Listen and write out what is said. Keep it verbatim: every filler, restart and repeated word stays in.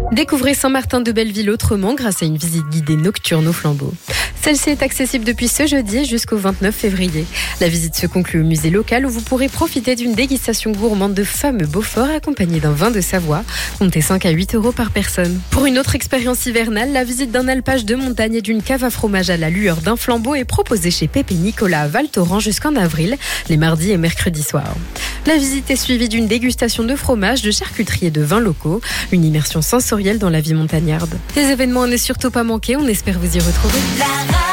Découvrez Saint-Martin-de-Belleville autrement grâce à une visite guidée nocturne au flambeau. Celle-ci est accessible depuis ce jeudi jusqu'au vingt-neuf février. La visite se conclut au musée local où vous pourrez profiter d'une dégustation gourmande de fameux Beaufort accompagnée d'un vin de Savoie. Comptez cinq à huit euros par personne. Pour une autre expérience hivernale, la visite d'un alpage de montagne et d'une cave à fromage à la lueur d'un flambeau est proposée chez Pépé Nicolas à Val Thorens jusqu'en avril, les mardis et mercredis soirs. La visite est suivie d'une dégustation de fromage, de charcuterie et de vins locaux. Une immersion sensorielle dans la vie montagnarde. Des événements à ne surtout pas manquer, on espère vous y retrouver.